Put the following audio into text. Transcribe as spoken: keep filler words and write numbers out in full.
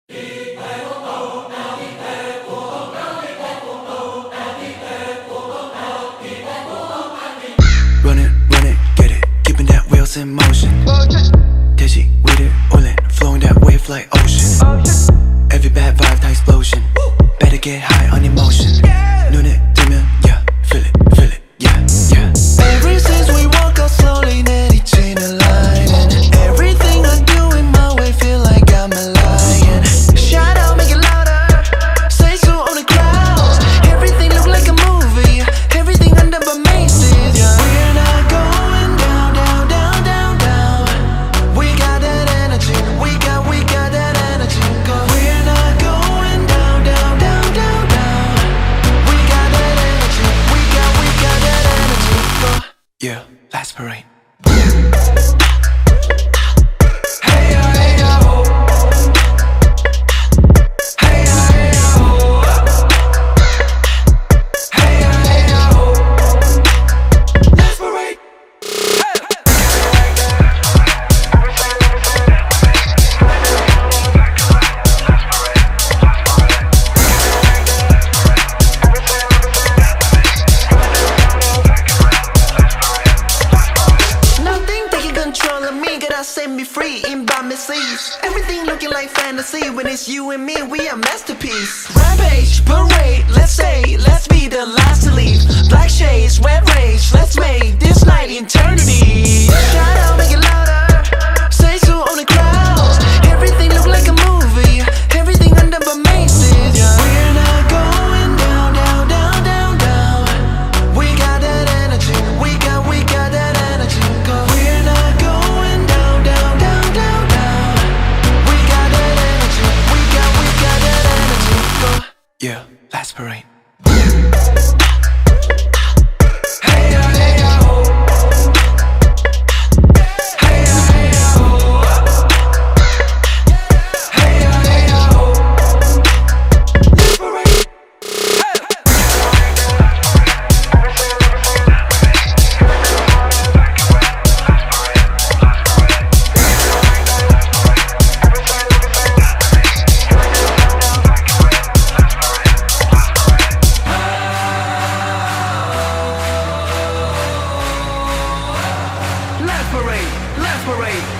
Run it, run it, get it, keeping that wheels in motion. Digi with it, oilin', flowing that wave like ocean. Every bad vibe, the explosion. Better get high on emotion. 눈에 뜨면, yeah, feel it, feel it, yeah, yeah. Ever since we walk out slowly, 내리치는 line, and everything I do in my way feel like I'm a lion. Shout out, make it louder, say so on the crowds. Everything look like a movie, everything under my maces, yeah. We're not going down, down, down, down, down. We got that energy, we got, we got that energy. Go. We're not going down, down, down, down, down. We got that energy, we got, we got that energy. Go. Yeah, last parade. Set me free in by misses. Everything looking like fantasy. When it's you and me, we a masterpiece. Rampage, parade, let's say, let's be the last to leave. Black shades, red rage, let's make this night eternity. Shout out, make it louder, say so on the crowds. Everything look like a movie, everything under my maces, yeah. We're not going down, down, down, down, down. We got that energy, we got, we got that energy. Go. We're not going down, down, down, down, down. We got that energy, we got, we got that energy. Go. Yeah, last parade. Last parade, last parade.